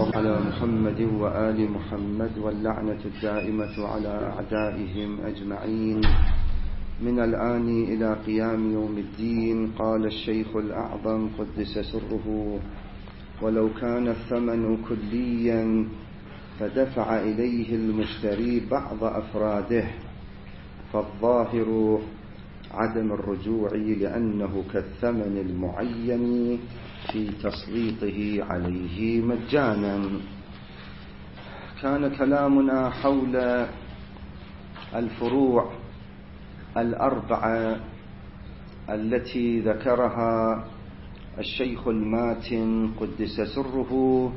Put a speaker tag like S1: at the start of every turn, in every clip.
S1: الله على محمد وآل محمد واللعنة الدائمة على أعدائهم أجمعين من الآن إلى قيام يوم الدين. قال الشيخ الأعظم قدس سره: ولو كان الثمن كليا فدفع إليه المشتري بعض أفراده فالظاهر عدم الرجوع، لأنه كالثمن المعين في تسليطه عليه مجانا. كان كلامنا حول الفروع الأربعة التي ذكرها الشيخ الماتن قدس سره،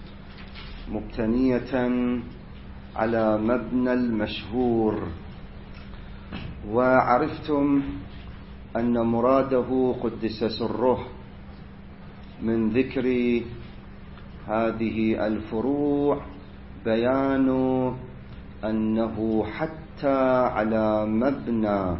S1: مبتنية على مبنى المشهور. وعرفتم أن مراده قدس سره من ذكر هذه الفروع بيان أنه حتى على مبنى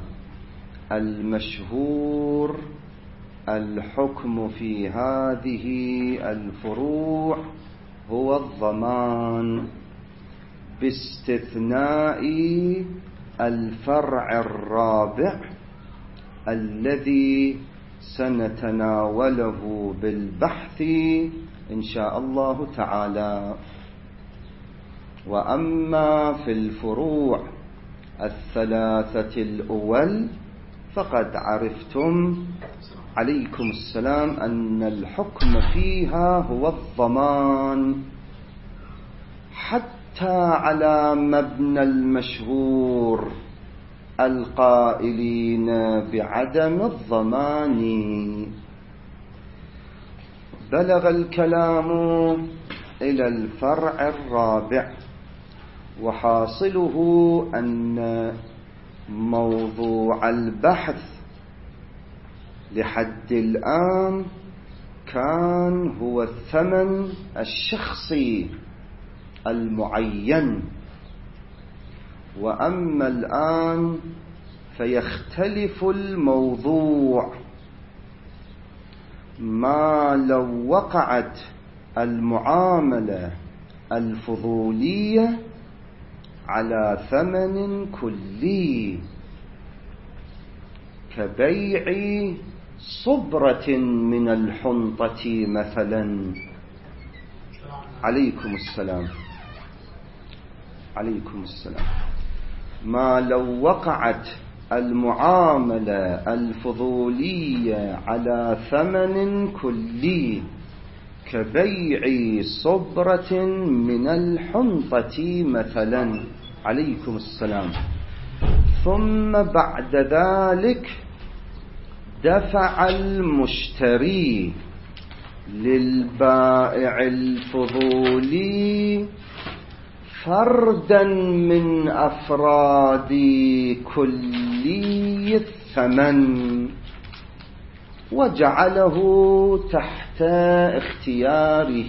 S1: المشهور الحكم في هذه الفروع هو الضمان، باستثناء الفرع الرابع الذي سنتناوله بالبحث إن شاء الله تعالى. وأما في الفروع الثلاثة الأول فقد عرفتم عليكم السلام أن الحكم فيها هو الضمان، حتى على مبنى المشهور القائلين بعدم الضمان. بلغ الكلام إلى الفرع الرابع، وحاصله أن موضوع البحث لحد الآن كان هو الثمن الشخصي المعين، وأما الآن فيختلف الموضوع. ما لو وقعت المعاملة الفضولية على ثمن كلي كبيع صبرة من الحنطة مثلا. عليكم السلام. عليكم السلام. ما لو وقعت المعاملة الفضولية على ثمن كلي كبيع صبرة من الحنطة مثلا. عليكم السلام. ثم بعد ذلك دفع المشتري للبائع الفضولي فردا من أفراد كلي الثمن وجعله تحت اختياره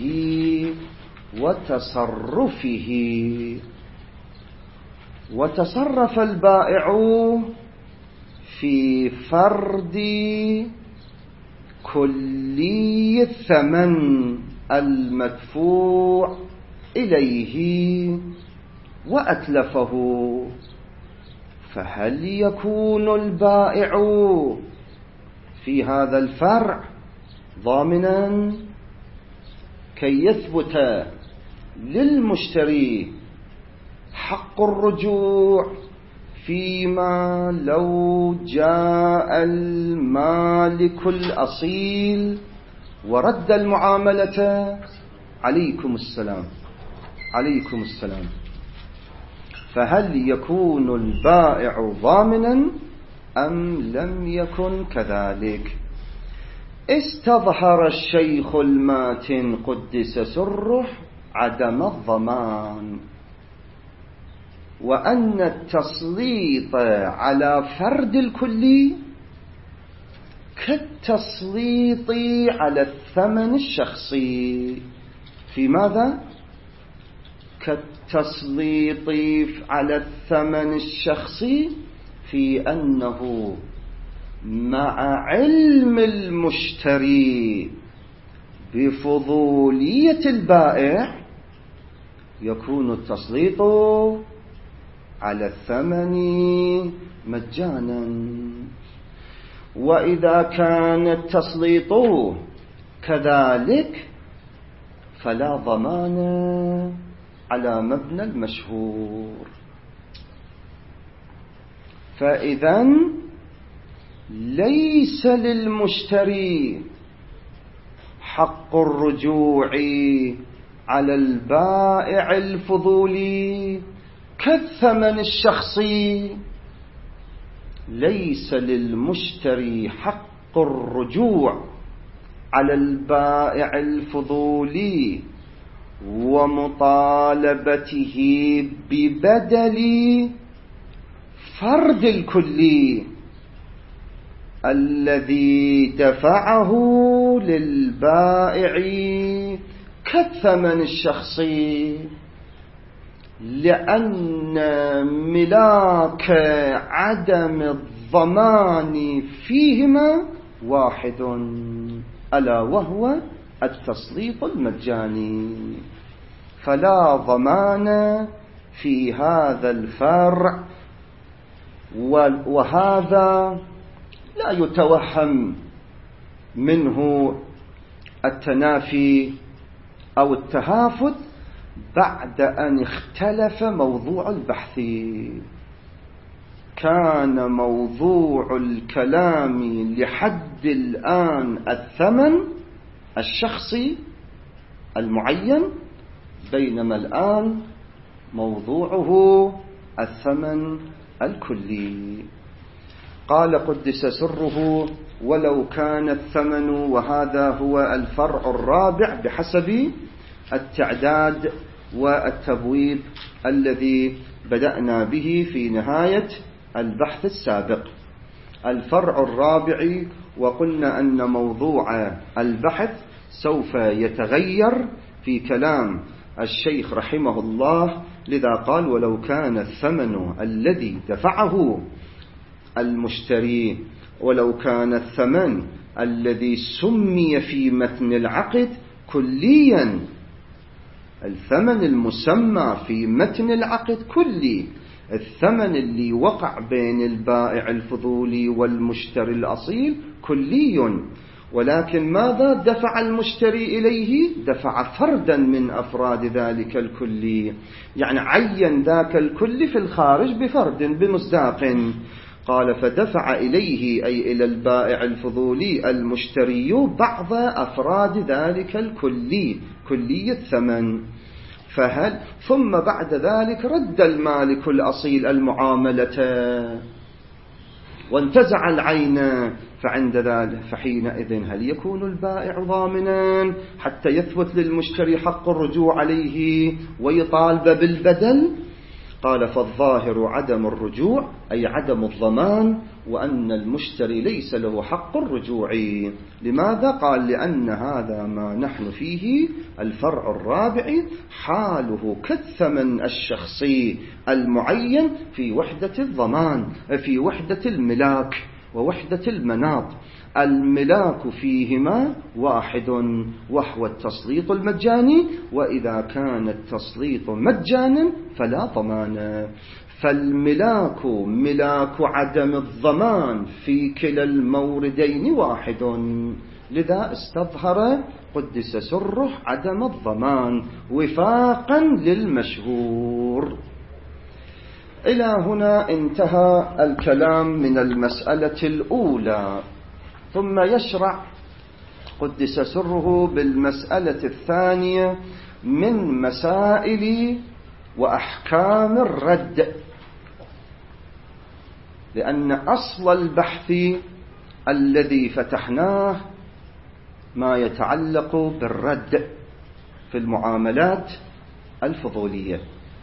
S1: وتصرفه، وتصرف البائع في فرد كلي الثمن المدفوع إليه وأتلفه. فهل يكون البائع في هذا الفرع ضامنا كي يثبت للمشتري حق الرجوع فيما لو جاء المالك الأصيل ورد المعاملة؟ عليكم السلام. عليكم السلام. فهل يكون البائع ضامنا أم لم يكن كذلك؟ استظهر الشيخ الماتن قدس سره عدم الضمان، وأن التسليط على فرد الكلي كالتسليط على الثمن الشخصي. في ماذا؟ كالتسليط على الثمن الشخصي في أنه مع علم المشتري بفضولية البائع يكون التسليط على الثمن مجانا. وإذا كان التسليط كذلك فلا ضمان على مبنى المشهور. فإذا ليس للمشتري حق الرجوع على البائع الفضولي كالثمن الشخصي. ليس للمشتري حق الرجوع على البائع الفضولي ومطالبته ببدل فرد الكلي الذي دفعه للبائع كالثمن الشخصي، لأن ملاك عدم الضمان فيهما واحد، ألا وهو التسليط المجاني. فلا ضمان في هذا الفرع، وهذا لا يتوهم منه التنافي أو التهافت بعد أن اختلف موضوع البحث. كان موضوع الكلام لحد الآن الثمن الشخصي المعين، بينما الآن موضوعه الثمن الكلي. قال قدس سره: ولو كان الثمن، وهذا هو الفرع الرابع بحسب التعداد والتبويب الذي بدأنا به في نهاية البحث السابق. الفرع الرابع، وقلنا أن موضوع البحث سوف يتغير في كلام الشيخ رحمه الله، لذا قال: ولو كان الثمن الذي دفعه المشتري، ولو كان الثمن الذي سمي في متن العقد كليا، الثمن المسمى في متن العقد كلي، الثمن اللي وقع بين البائع الفضولي والمشتري الأصيل كلي، ولكن ماذا دفع المشتري إليه؟ دفع فردا من أفراد ذلك الكلي، يعني عين ذاك الكل في الخارج بفرد بمصداق. قال: فدفع إليه، أي إلى البائع الفضولي، المشتري بعض أفراد ذلك الكلي، كلي الثمن. ثم بعد ذلك رد المالك الأصيل المعاملة وانتزع العين، فعند ذلك فحينئذ هل يكون البائع ضامنا حتى يثبت للمشتري حق الرجوع عليه ويطالب بالبدل؟ قال: فالظاهر عدم الرجوع، أي عدم الضمان، وأن المشتري ليس له حق الرجوع. لماذا؟ قال: لأن هذا ما نحن فيه الفرع الرابع حاله كالثمن الشخصي المعين في وحدة الضمان، في وحدة الملاك ووحدة المناط. الملاك فيهما واحد وهو التسليط المجاني، وإذا كان التسليط مجانا فلا ضمان. فالملاك ملاك عدم الضمان في كلا الموردين واحد، لذا استظهر قدس سره عدم الضمان وفاقا للمشهور. إلى هنا انتهى الكلام من المسألة الأولى، ثم يشرع قدس سره بالمسألة الثانية من مسائل وأحكام الرد، لأن أصل البحث الذي فتحناه ما يتعلق بالرد في المعاملات الفضولية.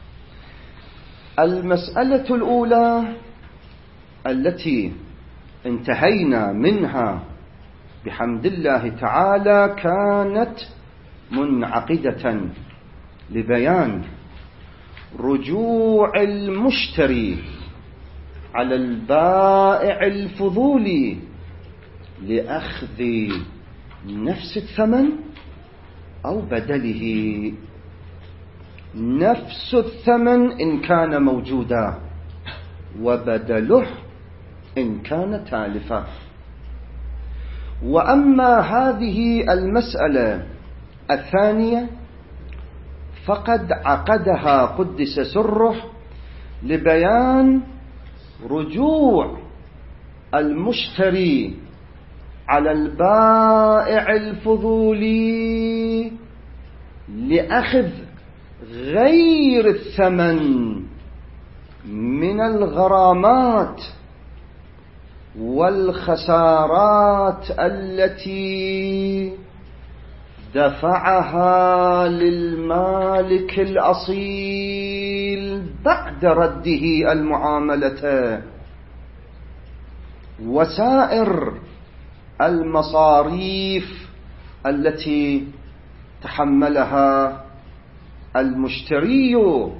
S1: المسألة الأولى التي انتهينا منها بحمد الله تعالى كانت منعقدة لبيان رجوع المشتري على البائع الفضولي لأخذ نفس الثمن أو بدله. نفس الثمن إن كان موجودا، وبدله إن كان تالفا. وأما هذه المسألة الثانية فقد عقدها قدس سره لبيان رجوع المشتري على البائع الفضولي لأخذ غير الثمن من الغرامات والخسارات التي دفعها للمالك الأصيل بعد رده المعاملة، وسائر المصاريف التي تحملها المشتري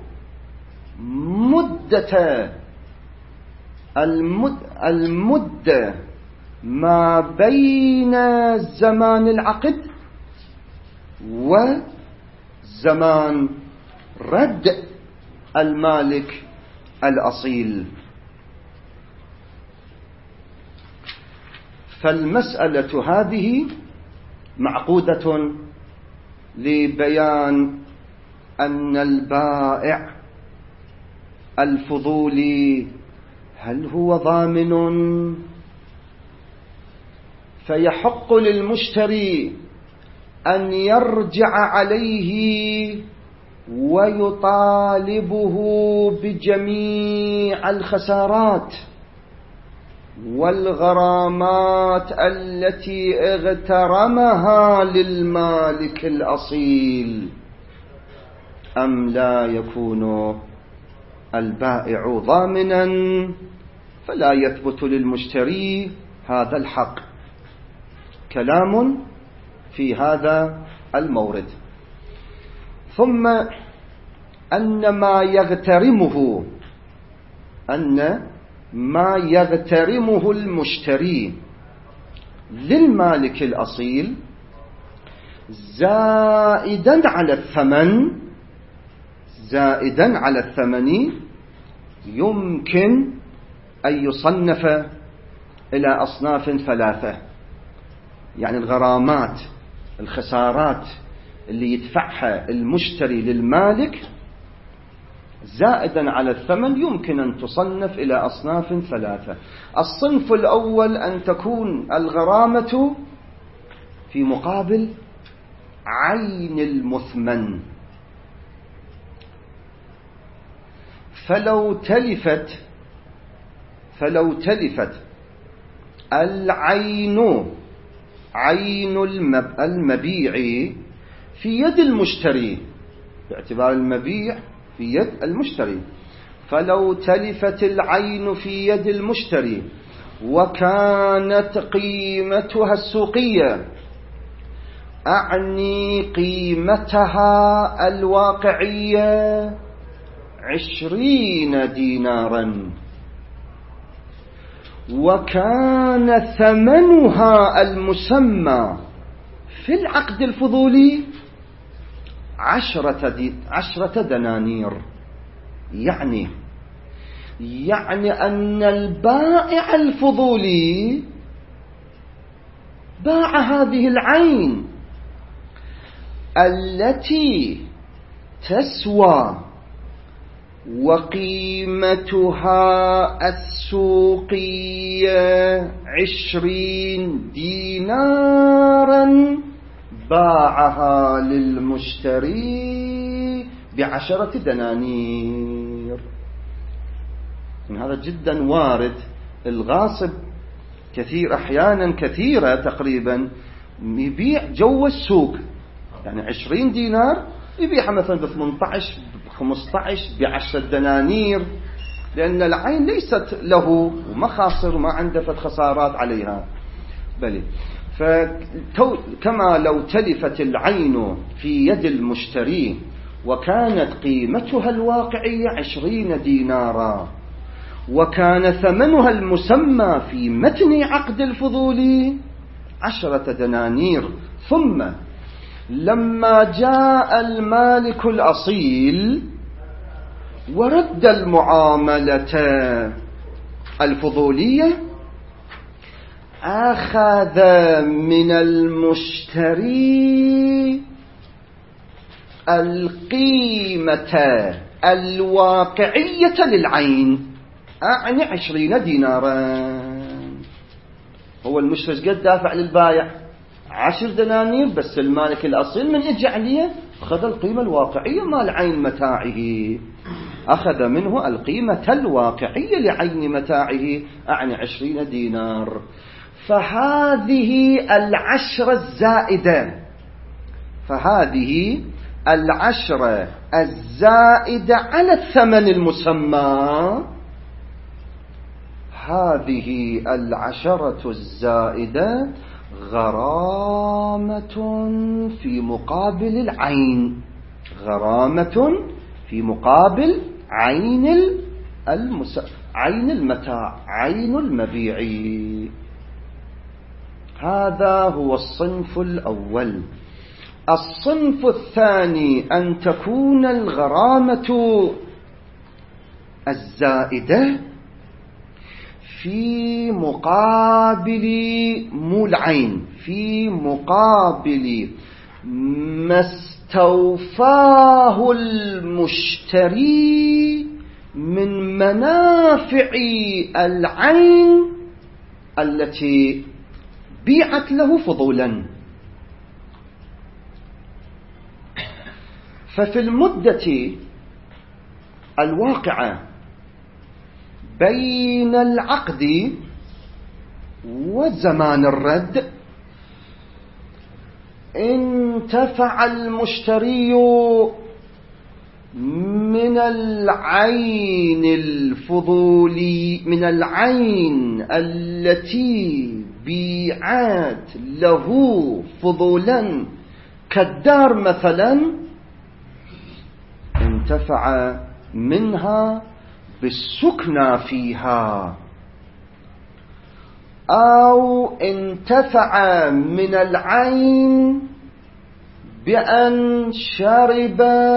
S1: المدة ما بين زمان العقد وزمان رد المالك الأصيل. فالمسألة هذه معقودة لبيان أن البائع الفضولي هل هو ضامن؟ فيحق للمشتري أن يرجع عليه ويطالبه بجميع الخسارات والغرامات التي اغترمها للمالك الأصيل، أم لا يكون البائع ضامنا فلا يثبت للمشتري هذا الحق. كلام في هذا المورد. ثم أن ما يغترمه المشتري للمالك الأصيل زائدا على الثمن يمكن أن يصنف إلى أصناف ثلاثة. يعني الغرامات، الخسارات اللي يدفعها المشتري للمالك زائدا على الثمن يمكن أن تصنف إلى أصناف ثلاثة. الصنف الأول أن تكون الغرامة في مقابل عين المثمن، فلو تلفت عين المبيع في يد المشتري، باعتبار المبيع في يد المشتري، فلو تلفت العين في يد المشتري وكانت قيمتها السوقية، أعني قيمتها الواقعية 20 دينارا، وكان ثمنها المسمى في العقد الفضولي 10 دنانير. يعني أن البائع الفضولي باع هذه العين التي تسوى وقيمتها السوقية 20 دينارا، باعها للمشتري ب10 دنانير. هذا جدا وارد. الغاصب أحيانا كثيرة تقريبا يبيع جو السوق، يعني 20 دينار يبيعها مثلا ب18 ب15 ب10 دنانير، لأن العين ليست له وما خاسر وما عنده خسارات عليها. بل كما لو تلفت العين في يد المشتري وكانت قيمتها الواقعية 20 دينارا، وكان ثمنها المسمى في متن عقد الفضولي 10 دنانير، ثم لما جاء المالك الأصيل ورد المعاملة الفضولية، أخذ من المشتري القيمة الواقعية للعين، أعني 20 دينارا. هو المشتري قد دافع للبائع 10 دنانير، بس المالك الأصيل من إجى عليه أخذ القيمة الواقعية مال عين متاعه، أخذ منه القيمة الواقعية لعين متاعه، أعني 20 دينار. فهذه 10 الزائدة، فهذه 10 الزائدة على الثمن المسمى، هذه 10 الزائدة غرامة في مقابل العين، غرامة في مقابل عين عين المتاع، عين المبيع. هذا هو الصنف الأول. الصنف الثاني أن تكون الغرامة الزائدة في مقابل مو العين، في مقابل ما استوفاه المشتري من منافع العين التي بيعت له فضولا. ففي المدة الواقعة بين العقد وزمان الرد انتفع المشتري من العين الفضولي، من العين التي بيعت له فضولا كالدار مثلا، انتفع منها بالسكنى فيها، أو انتفع من العين بأن شرب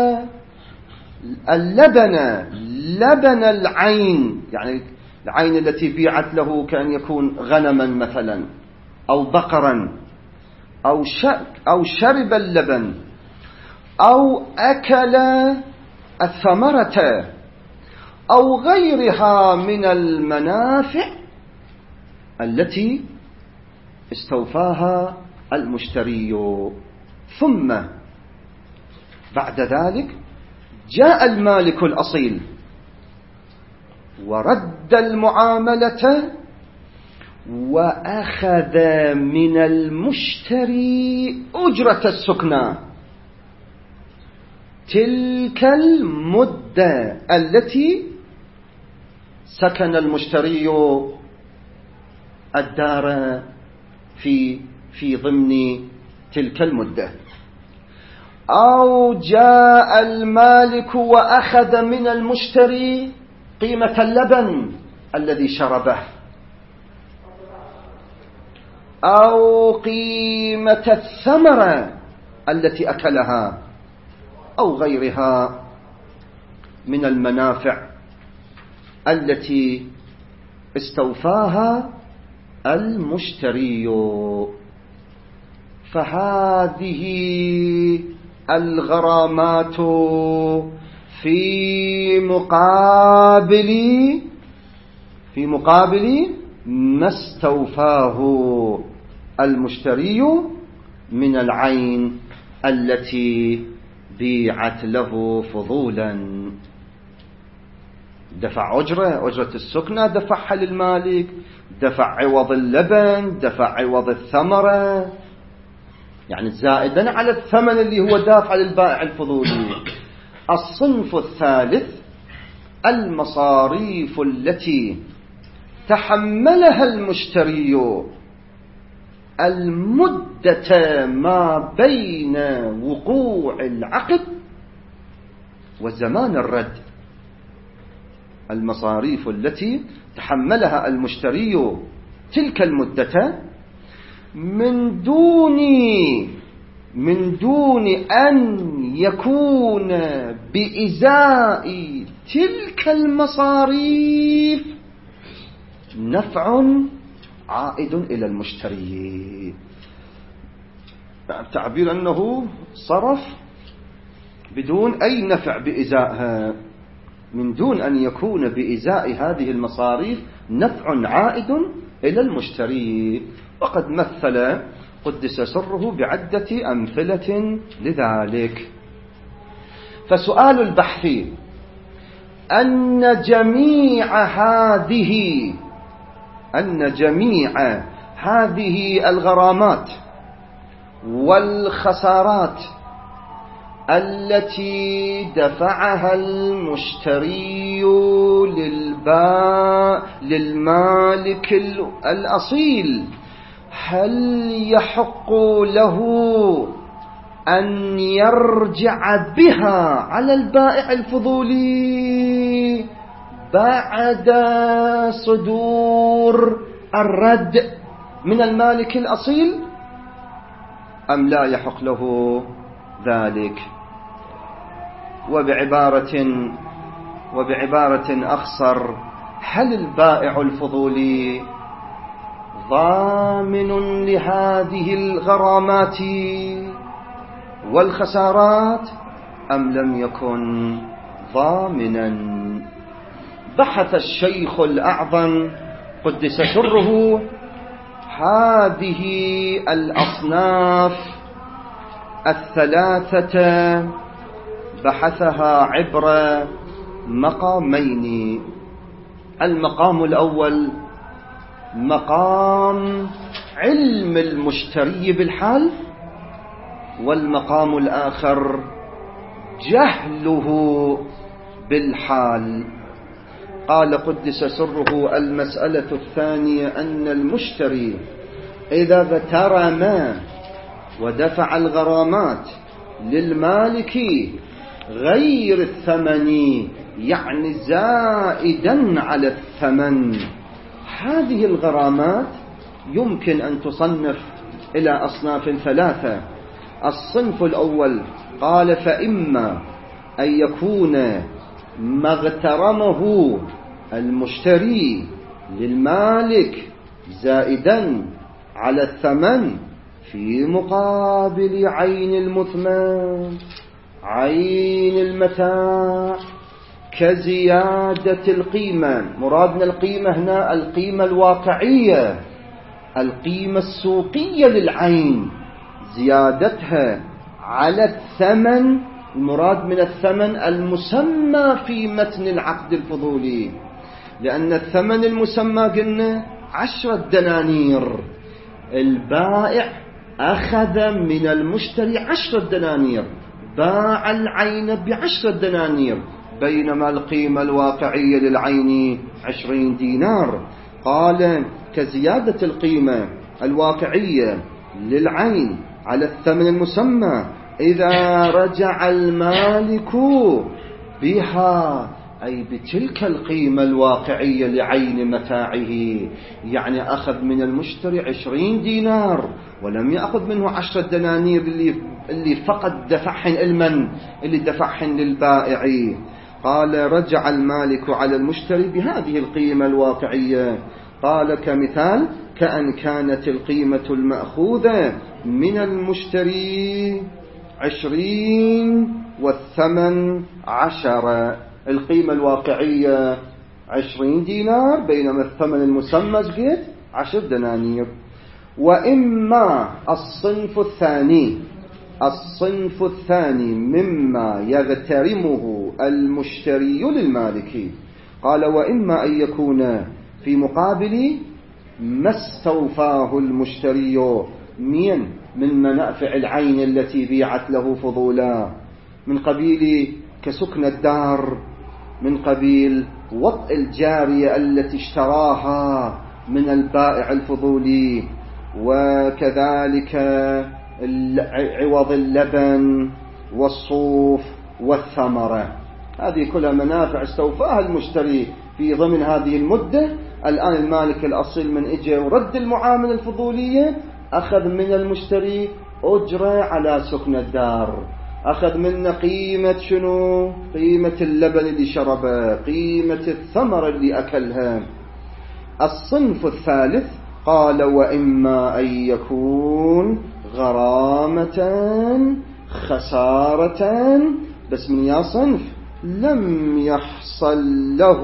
S1: اللبن، لبن العين، يعني العين التي بيعت له كأن يكون غنما مثلا أو بقرا، أو شرب اللبن، أو أكل الثمرة، أو غيرها من المنافع التي استوفاها المشتري. ثم بعد ذلك جاء المالك الأصيل ورد المعاملة وأخذ من المشتري أجرة السكنى، تلك المدة التي سكن المشتري الدار في ضمن تلك المدة. أو جاء المالك وأخذ من المشتري قيمة اللبن الذي شربه، أو قيمة الثمرة التي أكلها، أو غيرها من المنافع التي استوفاها المشتري. فهذه الغرامات في مقابل ما استوفاه المشتري من العين التي بيعت له فضولا. دفع أجرة السكنى دفعها للمالك، دفع عوض اللبن، دفع عوض الثمرة، يعني زائدا على الثمن اللي هو دافع للبائع الفضولي. الصنف الثالث المصاريف التي تحملها المشتري المدة ما بين وقوع العقد وزمان الرد. المصاريف التي تحملها المشتري تلك المدة من دون من دون أن يكون بإزاء تلك المصاريف نفع عائد إلى المشتري. تعبير أنه صرف بدون أي نفع بإزائها، من دون أن يكون بإزاء هذه المصاريف نفع عائد إلى المشتري. وقد مثل قدس سره بعدة أمثلة لذلك. فسؤال البحث أن جميع هذه الغرامات والخسارات التي دفعها المشتري للمالك الأصيل، هل يحق له أن يرجع بها على البائع الفضولي بعد صدور الرد من المالك الأصيل، أم لا يحق له ذلك؟ وبعبارة أخصر، هل البائع الفضولي ضامن لهذه الغرامات والخسارات أم لم يكن ضامنا؟ بحث الشيخ الأعظم قدس سره هذه الأصناف الثلاثة، بحثها عبر مقامين. المقام الأول مقام علم المشتري بالحال، والمقام الآخر جهله بالحال. قال قدس سره المسألة الثانية أن المشتري إذا اغترم ودفع الغرامات للمالك غير الثمن، يعني زائدا على الثمن، هذه الغرامات يمكن أن تصنف إلى أصناف ثلاثة. الصنف الأول قال فإما أن يكون ما اغترمه المشتري للمالك زائدا على الثمن في مقابل عين المثمن، عين المتاع، كزيادة القيمة. مرادنا القيمة هنا القيمة الواقعية، القيمة السوقية للعين، زيادتها على الثمن. المراد من الثمن المسمى في متن العقد الفضولي، لأن الثمن المسمى قلنا 10 دنانير، البائع أخذ من المشتري 10 دنانير، باع العين ب10 دنانير، بينما القيمة الواقعية للعين 20 دينار. قال كزيادة القيمة الواقعية للعين على الثمن المسمى إذا رجع المالك بها، أي بتلك القيمة الواقعية لعين متاعه، يعني أخذ من المشتري 20 دينار ولم يأخذ منه 10 دنانير اللي فقط دفعهن المن اللي دفعهن للبائع. قال رجع المالك على المشتري بهذه القيمة الواقعية. قال كمثال كأن كانت القيمة المأخوذة من المشتري 20 والثمن 10، القيمة الواقعية 20 دينار بينما الثمن المسمى 10 دنانير. وإما الصنف الثاني مما يغترمه المشتري للمالك. قال وإما أن يكون في مقابل ما استوفاه المشتري من منافع العين التي بيعت له فضولا، من قبيل كسكن الدار، من قبيل وطء الجارية التي اشتراها من البائع الفضولي، وكذلك عوض اللبن والصوف والثمرة. هذه كلها منافع استوفاها المشتري في ضمن هذه المدة. الآن المالك الأصيل من إجا ورد المعاملة الفضولية، أخذ من المشتري أجرة على سكن الدار، أخذ منا قيمة شنو؟ قيمة اللبن اللي شربه، قيمة الثمرة اللي أكلها. الصنف الثالث قال وإما أن يكون غرامة خسارة، بس من يا صنف لم يحصل له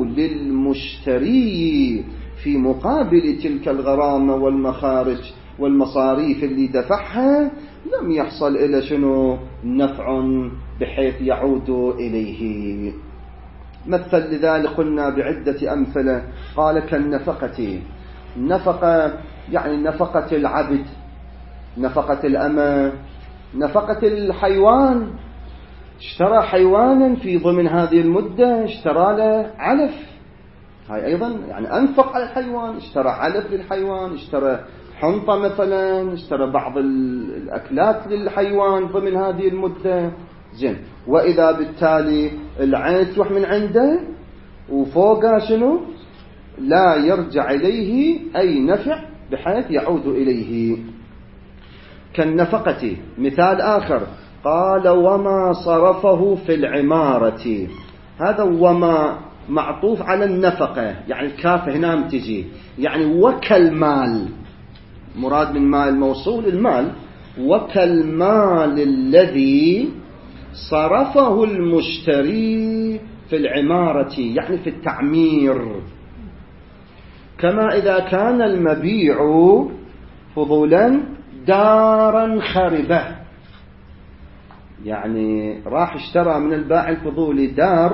S1: للمشتري في مقابل تلك الغرامة والمخارج والمصاريف اللي دفعها، لم يحصل إلى شنو؟ نفع بحيث يعود إليه. مثل لذلك قلنا بعدة أمثلة، قال كالنفقة. النفقة يعني نفقة العبد، نفقة الأمة، نفقة الحيوان. اشترى حيوانا في ضمن هذه المدة، اشترى له علف، هاي أيضا يعني أنفق على الحيوان، اشترى علف للحيوان، اشترى حنطة مثلا، اشترى بعض الأكلات للحيوان ضمن هذه المدة. زين، وإذا بالتالي العين تروح من عنده وفوقها شنو؟ لا يرجع إليه أي نفع بحيث يعود إليه. كالنفقة. مثال آخر قال وما صرفه في العمارة. هذا وما معطوف على النفقة، يعني الكاف هنا تجي يعني وكالمال، مراد من مال الموصول المال، وكالمال الذي صرفه المشتري في العمارة يعني في التعمير. كما إذا كان المبيع فضولا دارا خربة، يعني راح اشترى من البائع الفضولي دار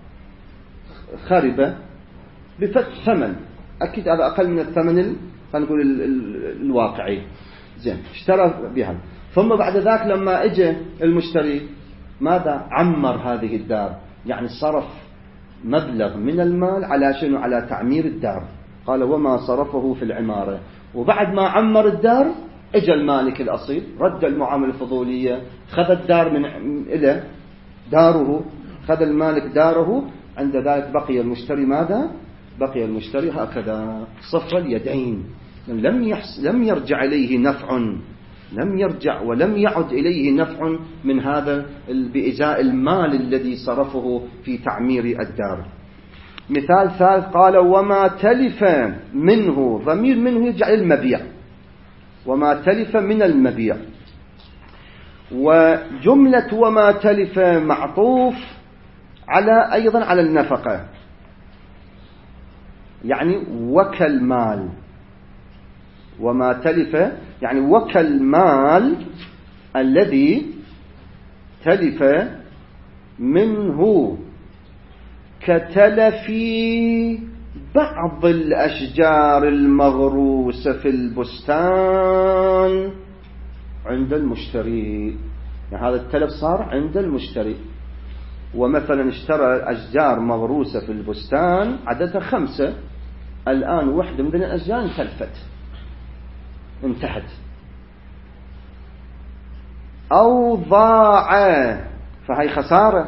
S1: خربة بفتح ثمن، أكيد هذا أقل من الثمن خلينا نقول الواقعي. زين، اشترى بها، ثم بعد ذاك لما اجى المشتري ماذا؟ عمر هذه الدار، يعني صرف مبلغ من المال على شنو؟ على تعمير الدار. قال وما صرفه في العمارة. وبعد ما عمر الدار اجى المالك الأصيل رد المعاملة الفضولية، خذ الدار من إلى داره، خذ المالك داره، عند ذلك بقي المشتري ماذا؟ بقي المشتري هكذا صفر اليدين، لم يرجع إليه نفع، لم يرجع ولم يعد إليه نفع من هذا بإزاء المال الذي صرفه في تعمير الدار. مثال ثالث قال وما تلف منه، ضمير منه يرجع للمبيع، وما تلف من المبيع. وجملة وما تلف معطوف على أيضا على النفقة، يعني وكالمال. وما تلف يعني وكالمال الذي تلف منه كتلف بعض الأشجار المغروسة في البستان عند المشتري. يعني هذا التلف صار عند المشتري، ومثلا اشترى أشجار مغروسة في البستان عددها 5، الآن واحدة من الأشجار تلفت انتهت. أو ضاع، فهي خسارة،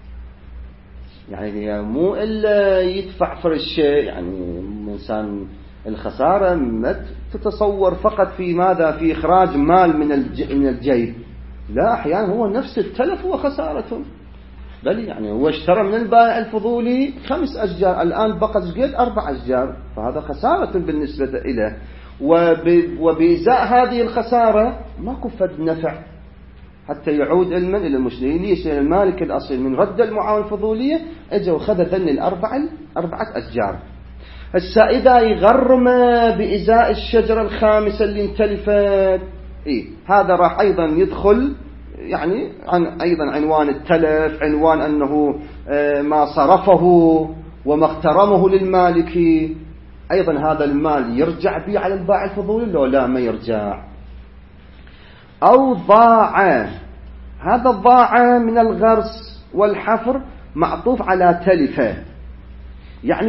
S1: يعني مو إلا يدفع فرش الشيء، يعني إنسان الخسارة ما تتصور فقط في ماذا؟ في إخراج مال من الجيب، لا، أحيانا هو نفس التلف هو خسارة، بل يعني هو اشترى من البائع الفضولي 5 أشجار، الآن بقت قد 4 أشجار، فهذا خسارة بالنسبة إليه. وبإزاء هذه الخسارة ما كفت نفع حتى يعود علما إلى المشتري. ليش؟ المالك الأصيل من رد المعاملة الفضولية اجى وخذ ذن 4 أشجار. هسا إذا يغرم بإزاء الشجرة الخامسة اللي انتلفت، هذا راح أيضا يدخل يعني أيضا عنوان التلف، عنوان أنه ما صرفه وما اغترمه للمالك، أيضا هذا المال يرجع به على البائع الفضولي لو لا ما يرجع. أو ضاع، هذا ضاع من الغرس والحفر معطوف على تلفه، يعني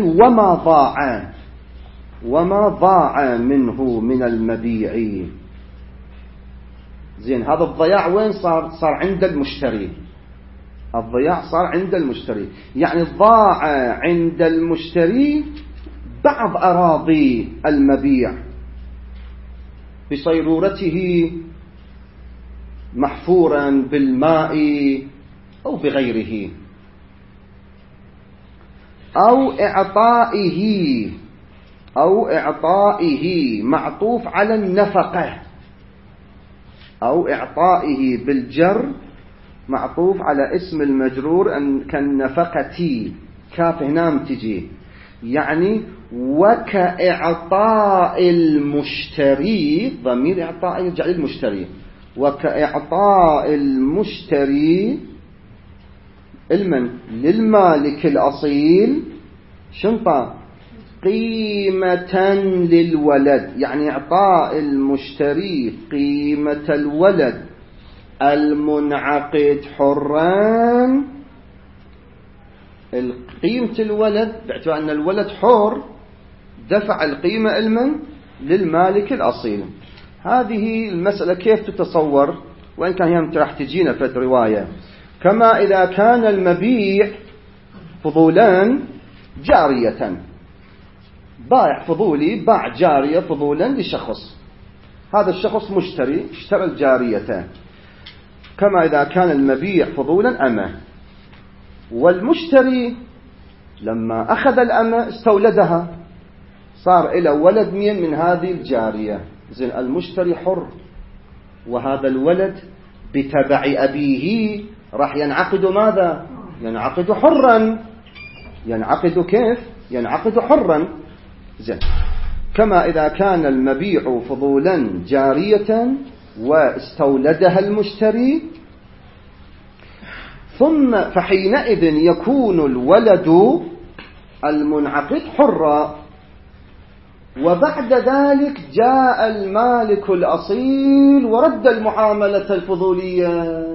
S1: وما ضاع منه من المبيع. زين، هذا الضياع وين صار عند المشتري، الضياع صار عند المشتري، يعني ضاع عند المشتري بعض أراضي المبيع بصيرورته محفورا بالماء أو بغيره، أو إعطائه معطوف على النفقة، أو إعطائه بالجر معطوف على اسم المجرور كالنفقة، كاف هنا تجي، يعني وكإعطاء المشتري، ضمير إعطاء يرجع للمشتري، وكإعطاء المشتري للمالك الأصيل شنطة قيمة للولد، يعني إعطاء المشتري قيمة الولد المنعقد حرا، قيمة الولد باعتبار أن الولد حر دفع القيمة للمالك الأصيل. هذه المسألة كيف تتصور، وإن كان هي راح تجينا في رواية، كما إذا كان المبيع فضولا جارية، بائع فضولي باع جارية فضولا لشخص، هذا الشخص مشتري اشترى الجارية، كما إذا كان المبيع فضولا أمه، والمشتري لما أخذ الأمة استولدها، صار إلى ولد من هذه الجارية، زين المشتري حر، وهذا الولد بتبع أبيه راح ينعقد ماذا؟ ينعقد حرا، ينعقد كيف؟ ينعقد حرا. زين، كما إذا كان المبيع فضولا جارية واستولدها المشتري، ثم فحينئذ يكون الولد المنعقد حرا، وبعد ذلك جاء المالك الأصيل ورد المعاملة الفضولية.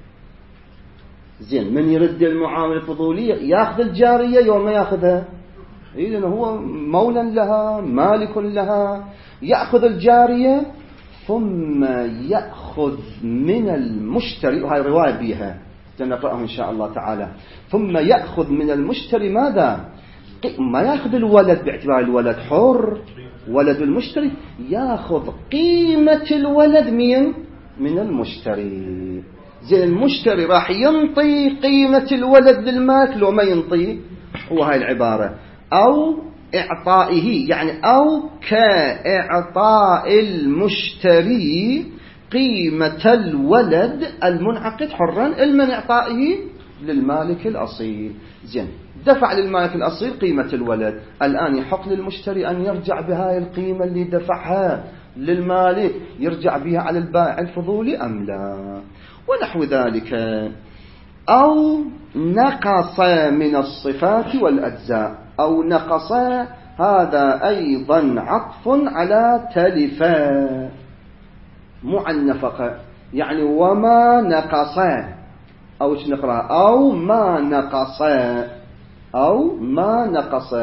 S1: زين، من يرد المعاملة الفضولية؟ ياخذ الجارية يوم ما ياخذها، إذن هو مولا لها مالك لها، يأخذ الجارية ثم يأخذ من المشتري، وهي رواية بيها سنقرأها إن شاء الله تعالى، ثم يأخذ من المشتري ماذا؟ ما يأخذ الولد باعتبار الولد حر، ولد المشتري يأخذ قيمة الولد من المشتري. زين، المشتري راح ينطي قيمة الولد للمالك لو ما ينطي، هو هاي العبارة، أو إعطائه، يعني أو كإعطاء المشتري قيمة الولد المنعقد حرا المن إعطائه للمالك الأصيل. زين، دفع للمالك الأصيل قيمة الولد، الآن يحق للمشتري أن يرجع بهاي القيمة اللي دفعها للمالك، يرجع بها على البائع الفضولي أم لا، ونحو ذلك. أو نقص من الصفات والأجزاء، أو نقص، هذا أيضا عطف على تلفا، مو عن النفقة، يعني وما نقص، أو إيش نقرأ؟ أو ما نقص، أو ما نقص،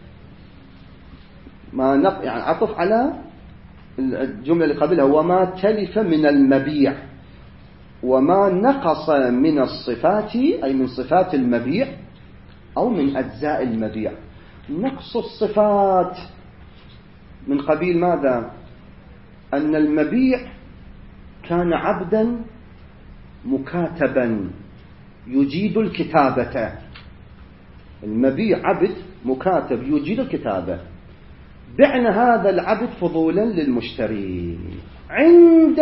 S1: يعني عطف على الجملة اللي قبلها، وما تلف من المبيع، وما نقص من الصفات، أي من صفات المبيع أو من أجزاء المبيع. نقص الصفات من قبيل ماذا؟ أن المبيع كان عبدا مكاتبا يجيد الكتابة، المبيع عبد مكاتب يجيد الكتابة، بعنا هذا العبد فضولا للمشتري، عند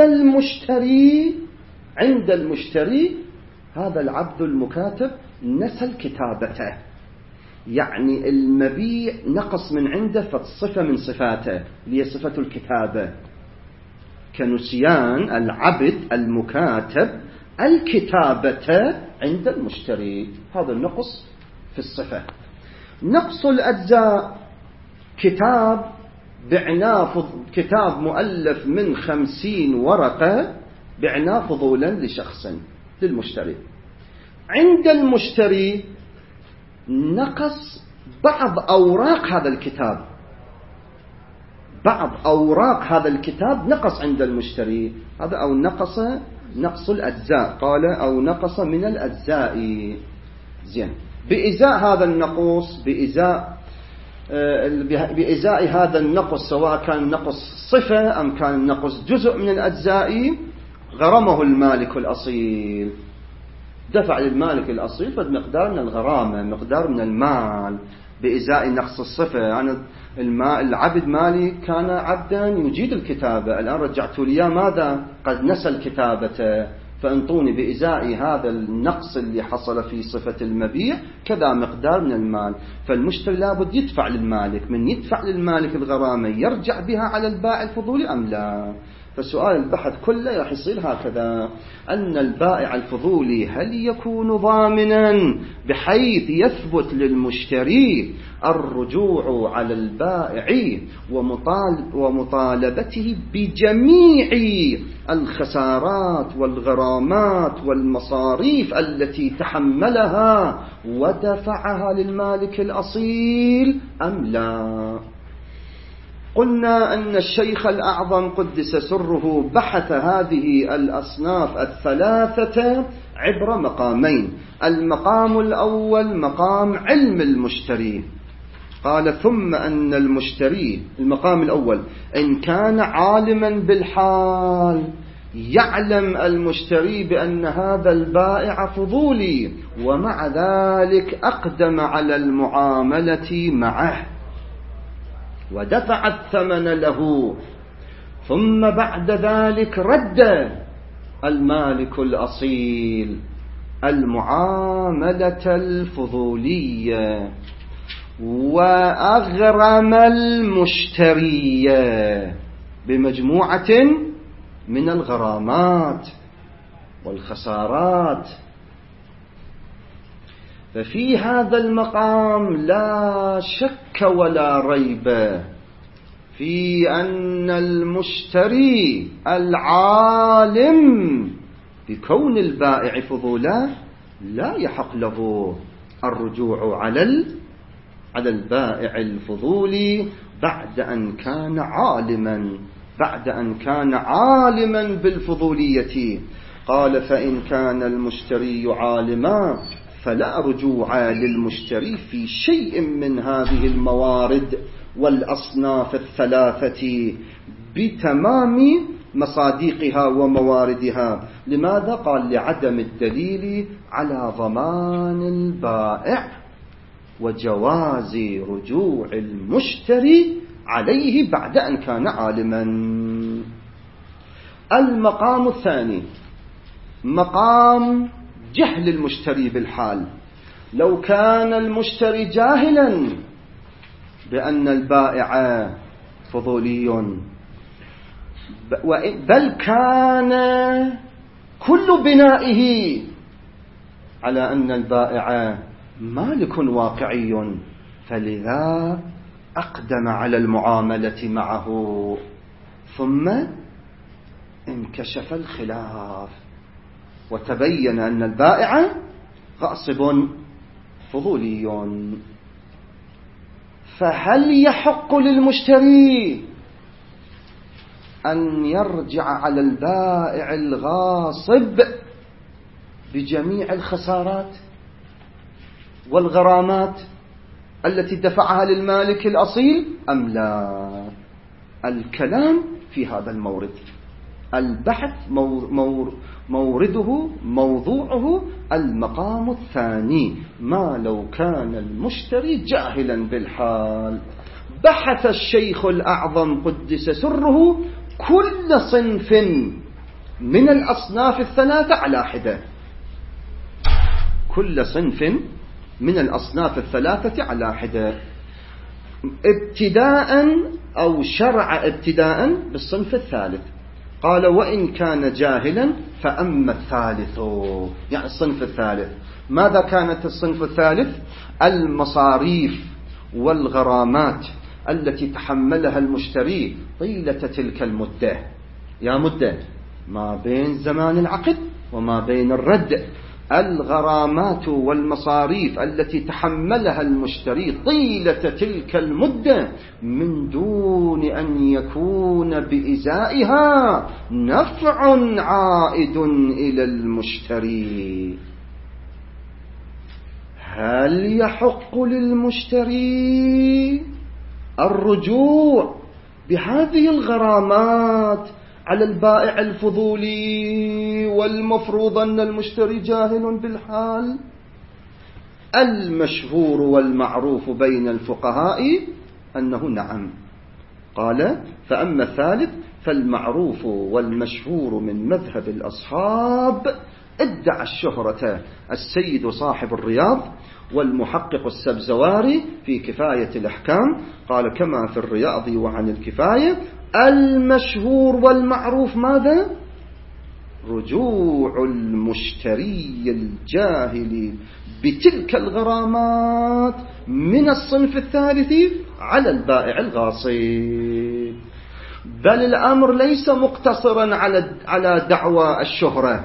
S1: المشتري هذا العبد المكاتب نسى الكتابة، يعني المبيع نقص من عنده فالصفة من صفاته اللي هي صفة الكتابة، كنسيان العبد المكاتب الكتابة عند المشتري، هذا النقص في الصفة. نقص الأجزاء، كتاب بعناه، كتاب مؤلف من 50 ورقة بعناه فضولا لشخص للمشتري، عند المشتري نقص بعض أوراق هذا الكتاب، بعض أوراق هذا الكتاب نقص عند المشتري، هذا أو نقص الأجزاء، قال أو نقص من الأجزاء. زين، بإزاء هذا النقص، بإزاء هذا النقص، سواء كان نقص صفة أم كان نقص جزء من الأجزاء، غرمه المالك الأصيل، دفع للمالك الأصيل فمقدار من الغرامة، مقدار من المال بإزاء نقص الصفة. يعني العبد مالي كان عبدا يجيد الكتابة، الآن رجعت لي ماذا؟ قد نسى الكتابة، فانطوني بإزاء هذا النقص اللي حصل في صفة المبيع كذا مقدار من المال. فالمشتري لابد يدفع للمالك، من يدفع للمالك الغرامة يرجع بها على البائع الفضولي أم لا؟ فسؤال البحث كله راح يصير هكذا، أن البائع الفضولي هل يكون ضامنا بحيث يثبت للمشتري الرجوع على البائع ومطالبته بجميع الخسارات والغرامات والمصاريف التي تحملها ودفعها للمالك الأصيل أم لا؟ قلنا أن الشيخ الأعظم قدس سره بحث هذه الأصناف الثلاثة عبر مقامين. المقام الأول مقام علم المشتري، قال ثم أن المشتري، المقام الأول إن كان عالما بالحال، يعلم المشتري بأن هذا البائع فضولي ومع ذلك أقدم على المعاملة معه ودفع الثمن له، ثم بعد ذلك رد المالك الأصيل المعاملة الفضولية وأغرم المشتري بمجموعة من الغرامات والخسارات. ففي هذا المقام لا شك ولا ريب في أن المشتري العالم بكون البائع فضولا لا يحق له الرجوع على البائع الفضولي بعد أن كان عالما بالفضولية. قال فإن كان المشتري عالما فلا رجوع للمشتري في شيء من هذه الموارد والأصناف الثلاثة بتمام مصادقها ومواردها. لماذا؟ قال لعدم الدليل على ضمان البائع وجواز رجوع المشتري عليه بعد أن كان عالما. المقام الثاني مقام جهل المشتري بالحال. لو كان المشتري جاهلا بأن البائع فضولي، بل كان كل بنائه على أن البائع مالك واقعي، فلذا أقدم على المعاملة معه، ثم انكشف الخلاف وتبين أن البائع غاصب فضولي. فهل يحق للمشتري أن يرجع على البائع الغاصب بجميع الخسارات والغرامات التي دفعها للمالك الأصيل أم لا؟ الكلام في هذا المورد، البحث مورده موضوعه المقام الثاني، ما لو كان المشتري جاهلا بالحال. بحث الشيخ الأعظم قدس سره كل صنف من الأصناف الثلاثة على حدة، كل صنف من الأصناف الثلاثة على حدة، ابتداء أو شرع ابتداء بالصنف الثالث. قال وإن كان جاهلا فأما الثالث، يعني الصنف الثالث. ماذا كانت الصنف الثالث؟ المصاريف والغرامات التي تحملها المشتري طيلة تلك المدة، يا مدة ما بين زمان العقد وما بين الرد، الغرامات والمصاريف التي تحملها المشتري طيلة تلك المدة من دون أن يكون بإزائها نفع عائد إلى المشتري. هل يحق للمشتري الرجوع بهذه الغرامات على البائع الفضولي والمفروض أن المشتري جاهل بالحال؟ المشهور والمعروف بين الفقهاء أنه نعم. قال فأما الثالث فالمعروف والمشهور من مذهب الأصحاب ادعى الشهرة السيد صاحب الرياض والمحقق السبزواري في كفاية الأحكام، قال كما في الرياض وعن الكفاية المشهور والمعروف ماذا؟ رجوع المشتري الجاهل بتلك الغرامات من الصنف الثالث على البائع الغاصب. بل الأمر ليس مقتصرا على دعوى الشهرة.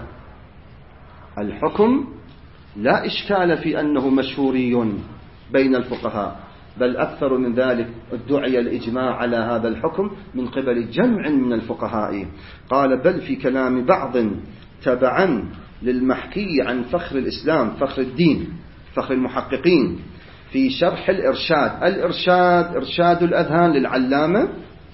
S1: الحكم لا إشكال في أنه مشهوري بين الفقهاء، بل أكثر من ذلك ادعي الإجماع على هذا الحكم من قبل جمع من الفقهاء. قال بل في كلام بعض تبعا للمحكي عن فخر الإسلام فخر الدين فخر المحققين في شرح الإرشاد إرشاد الأذهان للعلامة،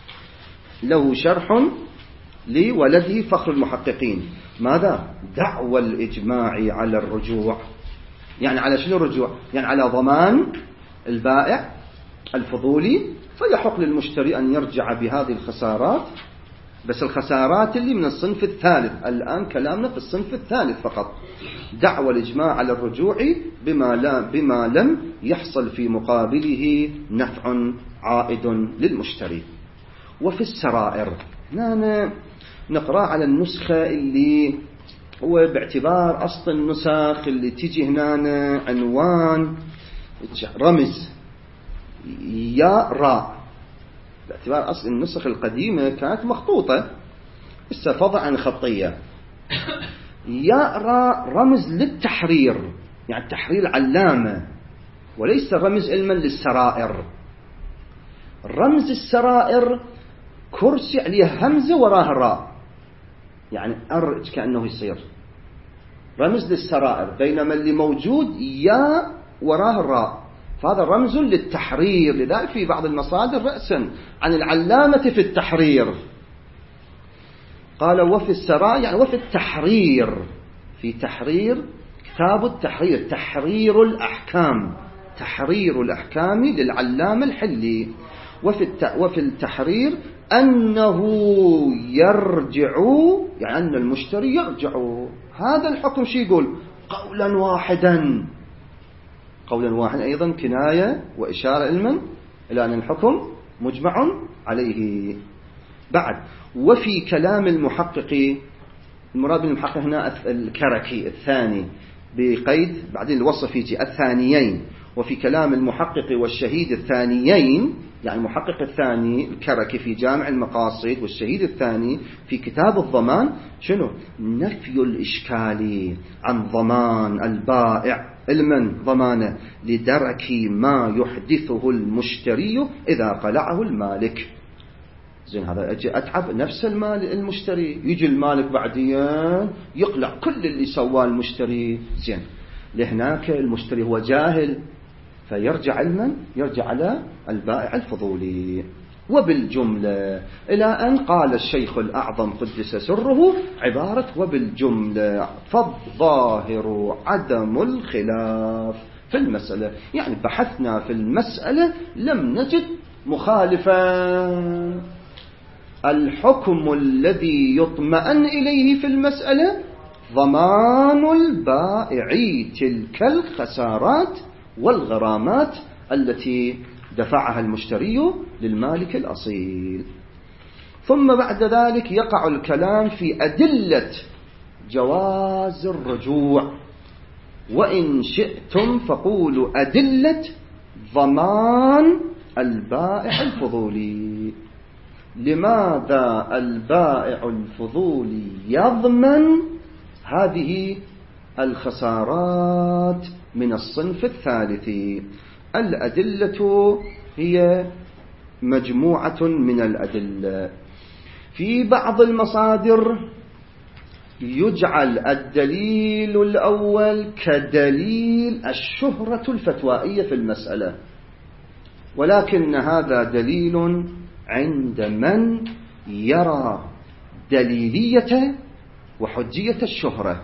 S1: له شرح لولده فخر المحققين. ماذا؟ دعوى الإجماع على الرجوع. يعني على شنو الرجوع؟ يعني على ضمان البائع الفضولي، فيحق للمشتري أن يرجع بهذه الخسارات، بس الخسارات اللي من الصنف الثالث. الآن كلامنا في الصنف الثالث فقط. دعوى الإجماع على الرجوع بما لم يحصل في مقابله نفع عائد للمشتري. وفي السرائر نقرأ على النسخة اللي هو باعتبار أصل النسخ اللي تيجي هنا عنوان رمز يا راء، باعتبار أصل النسخ القديمة كانت مخطوطة استفاضة عن خطية. يا راء رمز للتحرير، يعني تحرير علامة، وليس رمز علما للسرائر. رمز السرائر كرسي عليه همزة وراها راء، يعني أرج كأنه يصير رمز للسرائر، بينما اللي موجود يا وراه الراء، فهذا رمز للتحرير. لذلك في بعض المصادر رأسا عن العلامة في التحرير. قال وفي السرائر يعني وفي التحرير، في تحرير كتاب التحرير، تحرير الأحكام، تحرير الأحكام للعلامة الحلي. وفي التحرير أنه يرجع، يعني أن المشتري يرجع. هذا الحكم شي يقول؟ قولا واحدا. قولا واحدا أيضا كناية وإشارة علما إلى أن الحكم مجمع عليه. بعد وفي كلام المحقق، المراد بالمحقق هنا الكركي الثاني بقيد بعدين الوصف يجي الثانيين. وفي كلام المحقق والشهيد الثانيين، يعني المحقق الثاني الكركي في جامع المقاصد والشهيد الثاني في كتاب الضمان، شنو؟ نفي الإشكال عن ضمان البائع علما ضمانه لدرك ما يحدثه المشتري إذا قلعه المالك. زين هذا أجي أتعب نفس المال المشتري، يجي المالك بعدين يقلع كل اللي سواه المشتري. زين لهناك المشتري هو جاهل فيرجع علما، يرجع على البائع الفضولي. وبالجملة إلى أن قال الشيخ الأعظم قدس سره عبارة وبالجملة فالظاهر عدم الخلاف في المسألة، يعني بحثنا في المسألة لم نجد مخالفا. الحكم الذي يطمئن إليه في المسألة ضمان البائع تلك الخسارات والغرامات التي دفعها المشتري للمالك الأصيل. ثم بعد ذلك يقع الكلام في أدلة جواز الرجوع، وإن شئتم فقولوا أدلة ضمان البائع الفضولي. لماذا البائع الفضولي يضمن هذه الخسارات من الصنف الثالث؟ الأدلة هي مجموعة من الأدلة. في بعض المصادر يجعل الدليل الأول كدليل الشهرة الفتوائية في المسألة، ولكن هذا دليل عند من يرى دليلية وحجية الشهرة.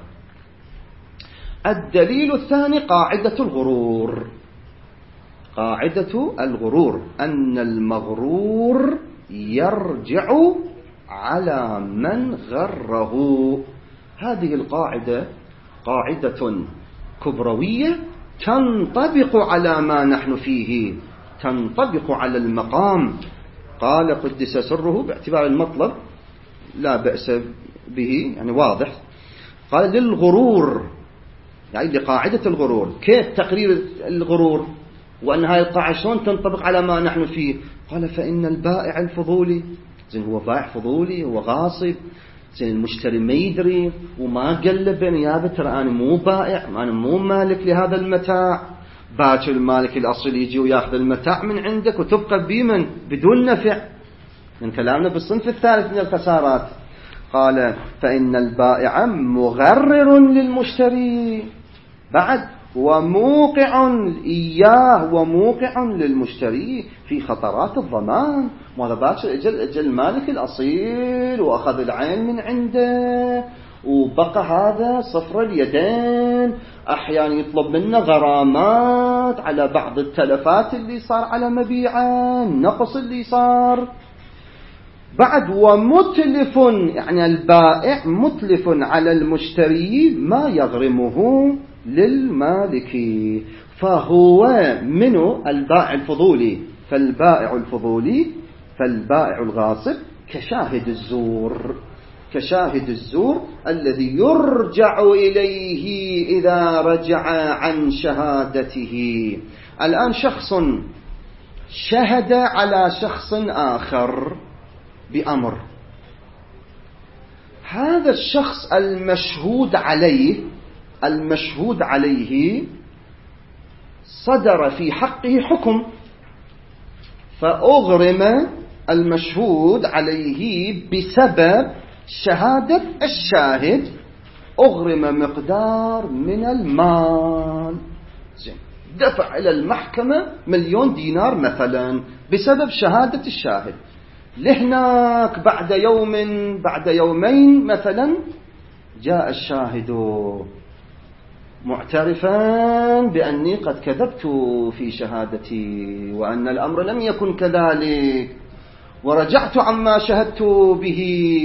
S1: الدليل الثاني قاعدة الغرور. قاعدة الغرور أن المغرور يرجع على من غره. هذه القاعدة قاعدة كبروية تنطبق على ما نحن فيه، تنطبق على المقام. قال قدس سره باعتبار المطلب لا بأس به، يعني واضح، قال للغرور، يعني لقاعدة الغرور. كيف تقرير الغرور وأن هاي القاعدة شلون تنطبق على ما نحن فيه؟ قال فإن البائع الفضولي، زين هو بائع فضولي، هو غاصب، زين المشتري ما يدري وما قلب نيابة، ترى أنا مو بائع، أنا مو مالك لهذا المتاع. باكر المالك الأصل يجي وياخذ المتاع من عندك وتبقى بمن بدون نفع. من كلامنا بالصنف الثالث من الخسارات. قال فإن البائع مغرر للمشتري بعد، وموقع إياه وموقع للمشتري في خطرات الضمان. ماذا باكر أجل المالك الأصيل وأخذ العين من عنده وبقى هذا صفر اليدين، أحيانا يطلب منا غرامات على بعض التلفات اللي صار على مبيعه، النقص اللي صار بعد. ومتلف، يعني البائع متلف على المشتري ما يغرمه للمالك، فهو منه البائع الفضولي. فالبائع الفضولي، فالبائع الغاصب كشاهد الزور، كشاهد الزور الذي يرجع إليه إذا رجع عن شهادته. الآن شخص شهد على شخص آخر بأمر، هذا الشخص المشهود عليه، المشهود عليه صدر في حقه حكم، فأغرم المشهود عليه بسبب شهادة الشاهد، أغرم مقدار من المال، دفع إلى المحكمة 1,000,000 دينار مثلا بسبب شهادة الشاهد. لهناك بعد يوم بعد يومين مثلا جاء الشاهد معترفا بأني قد كذبت في شهادتي وأن الأمر لم يكن كذلك ورجعت عما شهدت به.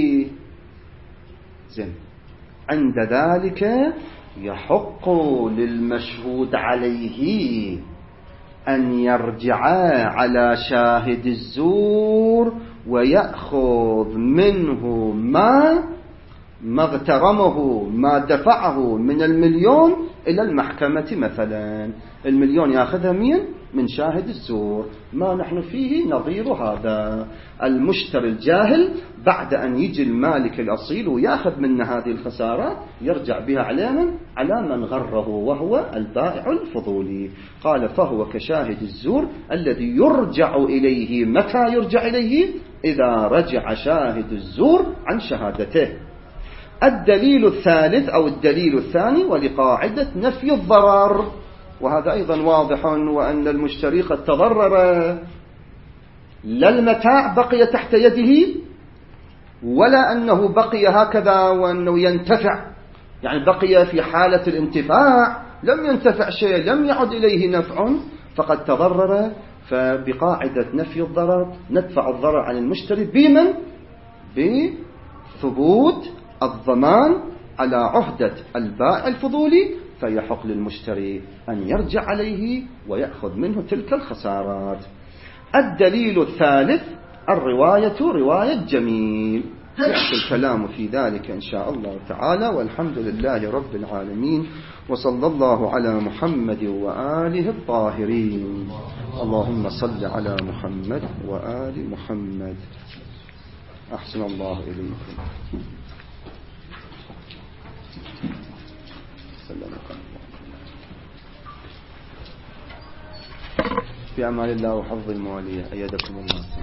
S1: زين، عند ذلك يحق للمشهود عليه أن يرجع على شاهد الزور ويأخذ منه ما اغترمه، ما دفعه من 1,000,000 إلى المحكمة مثلا. 1,000,000 يأخذها من شاهد الزور. ما نحن فيه نظير هذا. المشتري الجاهل بعد أن يجي المالك الأصيل ويأخذ من هذه الخسارات يرجع بها على من غره وهو البائع الفضولي. قال فهو كشاهد الزور الذي يرجع إليه. متى يرجع إليه؟ إذا رجع شاهد الزور عن شهادته. الدليل الثالث أو الدليل الثاني ولقاعدة نفي الضرر، وهذا أيضا واضح، وأن المشتري قد تضرر، لا المتاع بقي تحت يده ولا أنه بقي هكذا وأنه ينتفع، يعني بقي في حالة الانتفاع، لم ينتفع شيء، لم يعد إليه نفع، فقد تضرر. فبقاعدة نفي الضرر ندفع الضرر عن المشتري بمن؟ بثبوت الضمان على عهدة البائع الفضولي، فيحق للمشتري أن يرجع عليه ويأخذ منه تلك الخسارات. الدليل الثالث الرواية، رواية جميل، يأتي الكلام في ذلك إن شاء الله تعالى. والحمد لله رب العالمين، وصلى الله على محمد وآله الطاهرين. اللهم صل على محمد وآل محمد. أحسن الله إليكم. في أمان الله وحفظ الموالية. أيدكم الله.